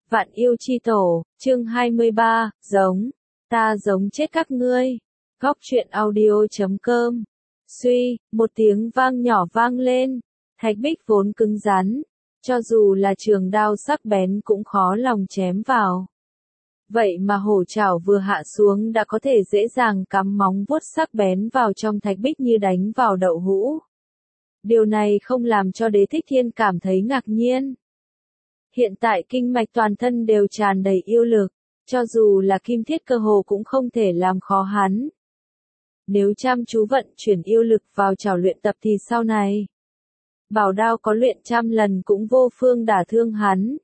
Vạn yêu chi tổ, chương 23, giống. Ta giống chết các ngươi. Góc truyện audio.com. Suy, một tiếng vang nhỏ vang lên. Thạch bích vốn cứng rắn. Cho dù là trường đao sắc bén cũng khó lòng chém vào. Vậy mà hổ chảo vừa hạ xuống đã có thể dễ dàng cắm móng vuốt sắc bén vào trong thạch bích như đánh vào đậu hũ. Điều này không làm cho Đế Thích Thiên cảm thấy ngạc nhiên. Hiện tại kinh mạch toàn thân đều tràn đầy yêu lực, cho dù là kim thiết cơ hồ cũng không thể làm khó hắn. Nếu chăm chú vận chuyển yêu lực vào chảo luyện tập thì sau này, bảo đao có luyện trăm lần cũng vô phương đả thương hắn.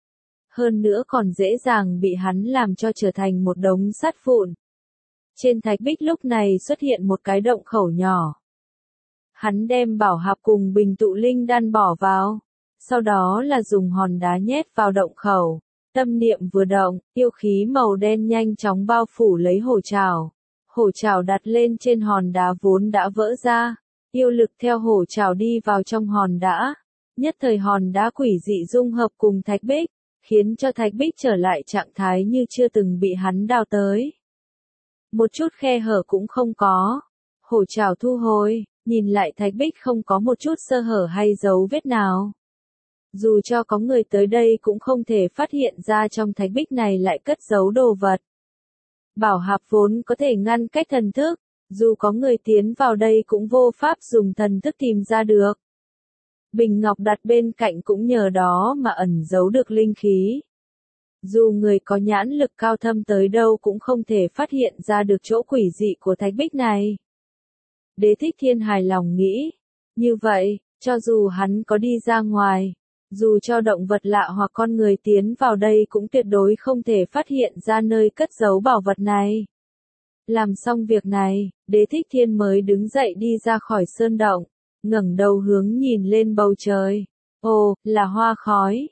Hơn nữa còn dễ dàng bị hắn làm cho trở thành một đống sắt vụn. Trên thạch bích lúc này xuất hiện một cái động khẩu nhỏ. Hắn đem bảo hạp cùng bình tụ linh đan bỏ vào. Sau đó là dùng hòn đá nhét vào động khẩu. Tâm niệm vừa động, yêu khí màu đen nhanh chóng bao phủ lấy hổ chảo. Hổ chảo đặt lên trên hòn đá vốn đã vỡ ra. Yêu lực theo hổ chảo đi vào trong hòn đá. Nhất thời hòn đá quỷ dị dung hợp cùng thạch bích, khiến cho thạch bích trở lại trạng thái như chưa từng bị hắn đào tới. Một chút khe hở cũng không có. Hổ chảo thu hồi, nhìn lại thạch bích không có một chút sơ hở hay dấu vết nào. Dù cho có người tới đây cũng không thể phát hiện ra trong thạch bích này lại cất giấu đồ vật. Bảo hạp vốn có thể ngăn cách thần thức, dù có người tiến vào đây cũng vô pháp dùng thần thức tìm ra được. Bình ngọc đặt bên cạnh cũng nhờ đó mà ẩn giấu được linh khí. Dù người có nhãn lực cao thâm tới đâu cũng không thể phát hiện ra được chỗ quỷ dị của thạch bích này. Đế Thích Thiên hài lòng nghĩ, như vậy, cho dù hắn có đi ra ngoài, dù cho động vật lạ hoặc con người tiến vào đây cũng tuyệt đối không thể phát hiện ra nơi cất giấu bảo vật này. Làm xong việc này, Đế Thích Thiên mới đứng dậy đi ra khỏi sơn động, ngẩng đầu hướng nhìn lên bầu trời. Ồ, là hoa khói.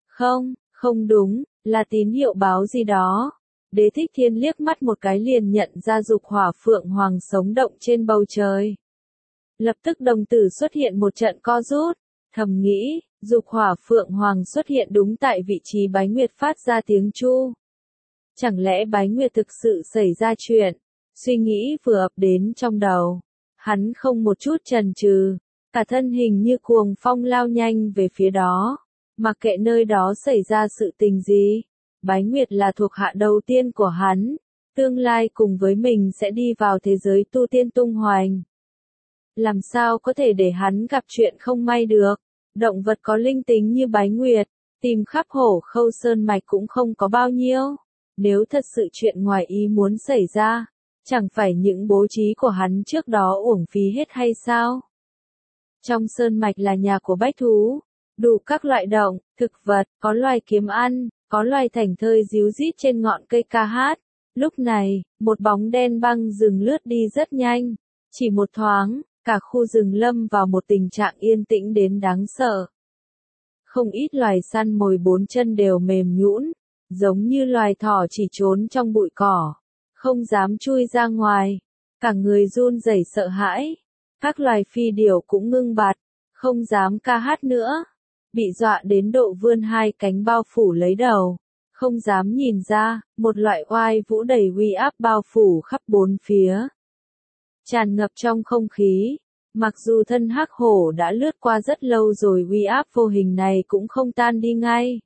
Không đúng, là tín hiệu báo gì đó. Đế Thích Thiên liếc mắt một cái liền nhận ra dục hỏa phượng hoàng sống động trên bầu trời. Lập tức đồng tử xuất hiện một trận co rút, thầm nghĩ, dục hỏa phượng hoàng xuất hiện đúng tại vị trí Bái Nguyệt phát ra tiếng chu. Chẳng lẽ Bái Nguyệt thực sự xảy ra chuyện? Suy nghĩ vừa ập đến trong đầu. Hắn không một chút chần chừ, cả thân hình như cuồng phong lao nhanh về phía đó. Mặc kệ nơi đó xảy ra sự tình gì, Bái Nguyệt là thuộc hạ đầu tiên của hắn. Tương lai cùng với mình sẽ đi vào thế giới tu tiên tung hoành. Làm sao có thể để hắn gặp chuyện không may được? Động vật có linh tính như Bái Nguyệt, tìm khắp hổ khâu sơn mạch cũng không có bao nhiêu. Nếu thật sự chuyện ngoài ý muốn xảy ra, chẳng phải những bố trí của hắn trước đó uổng phí hết hay sao? Trong sơn mạch là nhà của bách thú, đủ các loại động, thực vật, có loài kiếm ăn, có loài thảnh thơi ríu rít trên ngọn cây ca hát. Lúc này, một bóng đen băng rừng lướt đi rất nhanh, chỉ một thoáng, cả khu rừng lâm vào một tình trạng yên tĩnh đến đáng sợ. Không ít loài săn mồi bốn chân đều mềm nhũn, giống như loài thỏ chỉ trốn trong bụi cỏ, không dám chui ra ngoài, cả người run rẩy sợ hãi. Các loài phi điểu cũng ngưng bặt, không dám ca hát nữa, bị dọa đến độ vươn hai cánh bao phủ lấy đầu, không dám nhìn ra, một loại oai vũ đầy uy áp bao phủ khắp bốn phía. Tràn ngập trong không khí, mặc dù thân hắc hổ đã lướt qua rất lâu rồi uy áp vô hình này cũng không tan đi ngay.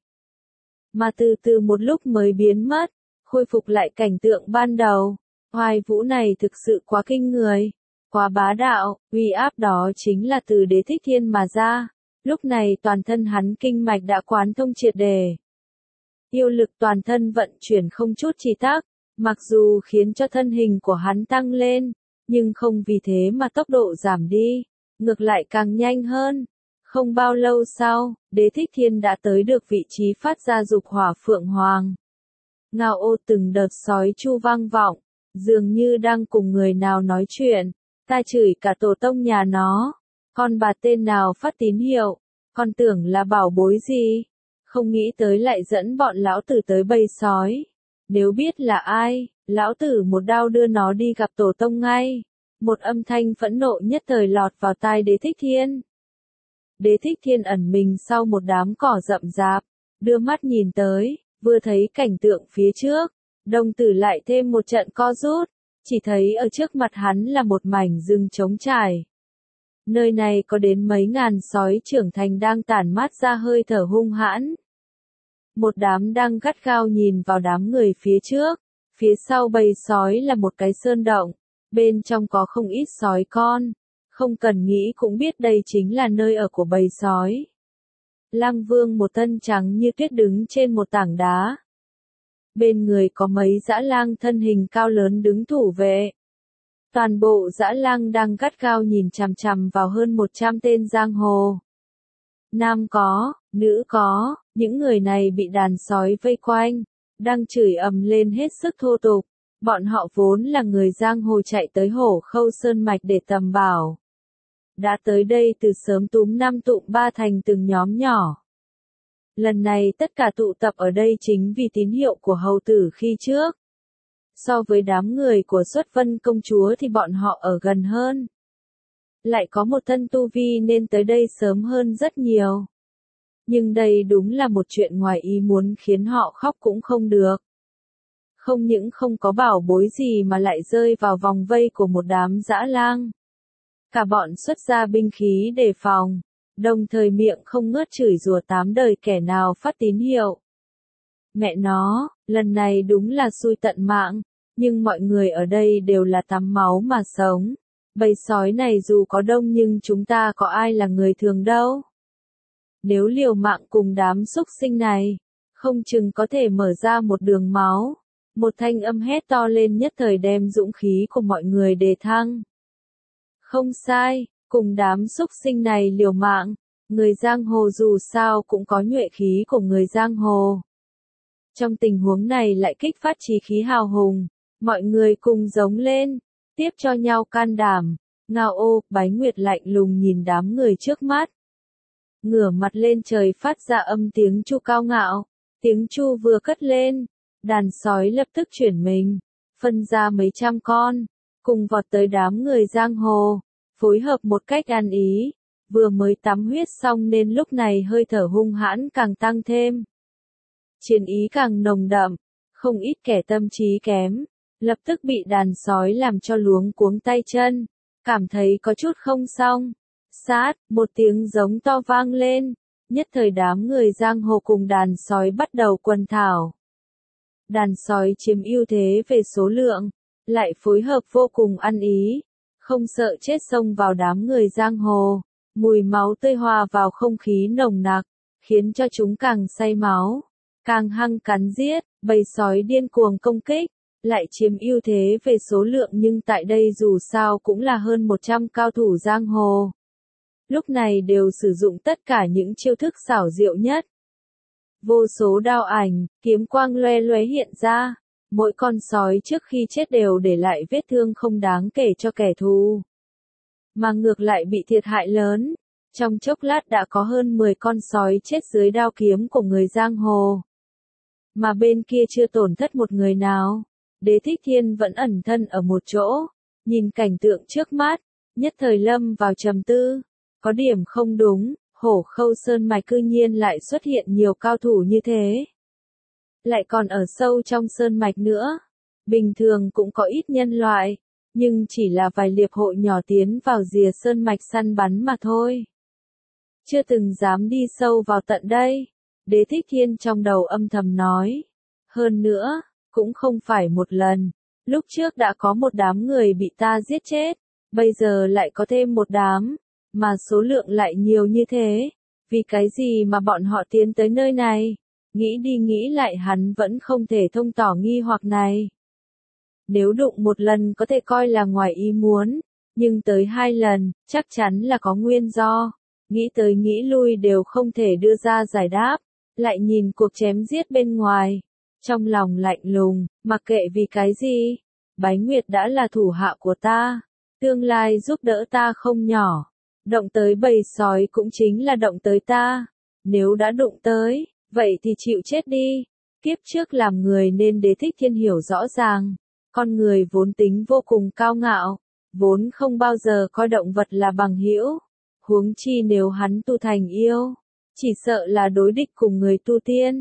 Mà từ từ một lúc mới biến mất, khôi phục lại cảnh tượng ban đầu. Oai vũ này thực sự quá kinh người, quá bá đạo, uy áp đó chính là từ Đế Thích Thiên mà ra. Lúc này toàn thân hắn kinh mạch đã quán thông triệt đề. Yêu lực toàn thân vận chuyển không chút trì tắc, mặc dù khiến cho thân hình của hắn tăng lên, nhưng không vì thế mà tốc độ giảm đi, ngược lại càng nhanh hơn. Không bao lâu sau, Đế Thích Thiên đã tới được vị trí phát ra dục hỏa phượng hoàng. Ngao ô từng đợt sói chu vang vọng, dường như đang cùng người nào nói chuyện. Ta chửi cả tổ tông nhà nó, con bà tên nào phát tín hiệu, con tưởng là bảo bối gì, không nghĩ tới lại dẫn bọn lão tử tới bầy sói. Nếu biết là ai, lão tử một đao đưa nó đi gặp tổ tông ngay. Một âm thanh phẫn nộ nhất thời lọt vào tai Đế Thích Thiên. Đế Thích Thiên ẩn mình sau một đám cỏ rậm rạp, đưa mắt nhìn tới, Vừa thấy cảnh tượng phía trước, đồng tử lại thêm một trận co rút, chỉ thấy ở trước mặt hắn là một mảnh rừng trống trải. Nơi này có đến mấy ngàn sói trưởng thành đang tản mát ra hơi thở hung hãn. Một đám đang gắt gao nhìn vào đám người phía trước, phía sau bầy sói là một cái sơn động, bên trong có không ít sói con, không cần nghĩ cũng biết đây chính là nơi ở của bầy sói. Lăng Vương một thân trắng như tuyết đứng trên một tảng đá. Bên người có mấy dã lang thân hình cao lớn đứng thủ vệ. Toàn bộ dã lang đang gắt gao nhìn chằm chằm vào hơn 100 tên giang hồ. Nam có, nữ có, những người này bị đàn sói vây quanh, đang chửi ầm lên hết sức thô tục. Bọn họ vốn là người giang hồ chạy tới Hổ Khâu Sơn Mạch để tầm bảo. Đã tới đây từ sớm túm năm tụm ba thành từng nhóm nhỏ. Lần này tất cả tụ tập ở đây chính vì tín hiệu của hầu tử khi trước. So với đám người của Xuất Vân công chúa thì bọn họ ở gần hơn. Lại có một thân tu vi nên tới đây sớm hơn rất nhiều. Nhưng đây đúng là một chuyện ngoài ý muốn khiến họ khóc cũng không được. Không những không có bảo bối gì mà lại rơi vào vòng vây của một đám dã lang. Cả bọn xuất ra binh khí đề phòng, đồng thời miệng không ngớt chửi rủa tám đời kẻ nào phát tín hiệu. Mẹ nó, lần này đúng là xui tận mạng, nhưng mọi người ở đây đều là tắm máu mà sống. Bầy sói này dù có đông nhưng chúng ta có ai là người thường đâu. Nếu liều mạng cùng đám súc sinh này, không chừng có thể mở ra một đường máu. Một thanh âm hét to lên nhất thời đem dũng khí của mọi người đề thăng. Không sai, cùng đám súc sinh này liều mạng, người giang hồ dù sao cũng có nhuệ khí của người giang hồ. Trong tình huống này lại kích phát chí khí hào hùng, mọi người cùng giống lên, tiếp cho nhau can đảm. Ngao ô, Bái Nguyệt lạnh lùng nhìn đám người trước mắt. Ngửa mặt lên trời phát ra âm tiếng chu cao ngạo, tiếng chu vừa cất lên, đàn sói lập tức chuyển mình, phân ra mấy trăm con, cùng vọt tới đám người giang hồ, phối hợp một cách ăn ý, vừa mới tắm huyết xong nên lúc này hơi thở hung hãn càng tăng thêm. Chiến ý càng nồng đậm, không ít kẻ tâm trí kém, lập tức bị đàn sói làm cho luống cuống tay chân, cảm thấy có chút không xong. Sát, một tiếng giống to vang lên, nhất thời đám người giang hồ cùng đàn sói bắt đầu quần thảo. Đàn sói chiếm ưu thế về số lượng, lại phối hợp vô cùng ăn ý, không sợ chết xông vào đám người giang hồ, mùi máu tươi hòa vào không khí nồng nặc, khiến cho chúng càng say máu, càng hăng cắn giết, bầy sói điên cuồng công kích, lại chiếm ưu thế về số lượng nhưng tại đây dù sao cũng là hơn 100 cao thủ giang hồ. Lúc này đều sử dụng tất cả những chiêu thức xảo diệu nhất. Vô số đao ảnh, kiếm quang loe loé hiện ra, mỗi con sói trước khi chết đều để lại vết thương không đáng kể cho kẻ thù. Mà ngược lại bị thiệt hại lớn, trong chốc lát đã có hơn 10 con sói chết dưới đao kiếm của người giang hồ. Mà bên kia chưa tổn thất một người nào, Đế Thích Thiên vẫn ẩn thân ở một chỗ, nhìn cảnh tượng trước mắt, nhất thời lâm vào trầm tư. Có điểm không đúng, Hổ Khâu Sơn Mạch cư nhiên lại xuất hiện nhiều cao thủ như thế. Lại còn ở sâu trong Sơn Mạch nữa. Bình thường cũng có ít nhân loại, nhưng chỉ là vài liệp hội nhỏ tiến vào rìa Sơn Mạch săn bắn mà thôi. Chưa từng dám đi sâu vào tận đây. Đế Thích Thiên trong đầu âm thầm nói. Hơn nữa, cũng không phải một lần. Lúc trước đã có một đám người bị ta giết chết, bây giờ lại có thêm một đám. Mà số lượng lại nhiều như thế, vì cái gì mà bọn họ tiến tới nơi này? Nghĩ đi nghĩ lại hắn vẫn không thể thông tỏ nghi hoặc này. Nếu đụng một lần có thể coi là ngoài ý muốn, nhưng tới 2 lần, chắc chắn là có nguyên do. Nghĩ tới nghĩ lui đều không thể đưa ra giải đáp, lại nhìn cuộc chém giết bên ngoài. Trong lòng lạnh lùng, mặc kệ vì cái gì, Bái Nguyệt đã là thủ hạ của ta, tương lai giúp đỡ ta không nhỏ. Động tới bầy sói cũng chính là động tới ta. Nếu đã đụng tới, vậy thì chịu chết đi. Kiếp trước làm người nên Đế Thích Thiên hiểu rõ ràng. Con người vốn tính vô cùng cao ngạo, vốn không bao giờ coi động vật là bằng hữu. Huống chi nếu hắn tu thành yêu, chỉ sợ là đối địch cùng người tu tiên.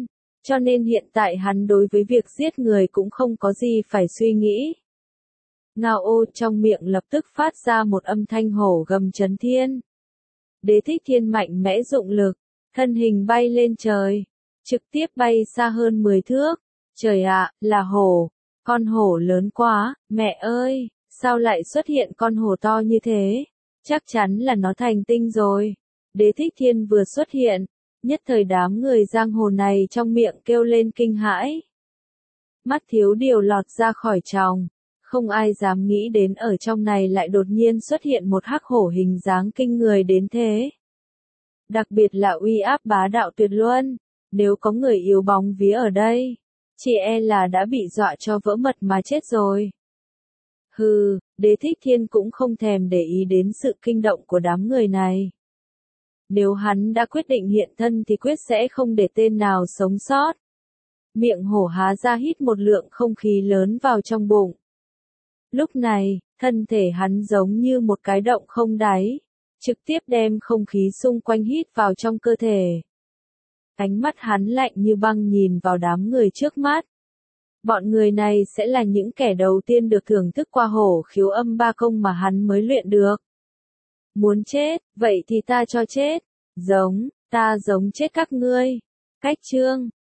cho nên hiện tại hắn đối với việc giết người cũng không có gì phải suy nghĩ. Ngao Ô trong miệng lập tức phát ra một âm thanh hổ gầm chấn thiên. Đế Thích Thiên mạnh mẽ dụng lực, thân hình bay lên trời, trực tiếp bay xa hơn 10 thước. Trời ạ, là hổ, con hổ lớn quá, mẹ ơi, sao lại xuất hiện con hổ to như thế? Chắc chắn là nó thành tinh rồi. Đế Thích Thiên vừa xuất hiện, nhất thời đám người giang hồ này trong miệng kêu lên kinh hãi. Mắt thiếu điều lọt ra khỏi tròng, không ai dám nghĩ đến ở trong này lại đột nhiên xuất hiện một hắc hổ hình dáng kinh người đến thế. Đặc biệt là uy áp bá đạo tuyệt luân, nếu có người yếu bóng vía ở đây, chỉ e là đã bị dọa cho vỡ mật mà chết rồi. Hừ, Đế Thích Thiên cũng không thèm để ý đến sự kinh động của đám người này. Nếu hắn đã quyết định hiện thân thì quyết sẽ không để tên nào sống sót. Miệng hổ há ra hít một lượng không khí lớn vào trong bụng. Lúc này, thân thể hắn giống như một cái động không đáy, trực tiếp đem không khí xung quanh hít vào trong cơ thể. Ánh mắt hắn lạnh như băng nhìn vào đám người trước mắt. Bọn người này sẽ là những kẻ đầu tiên được thưởng thức qua hổ khiếu âm ba công mà hắn mới luyện được. Muốn chết, vậy thì ta cho chết. Ta giống chết các ngươi. Cách chương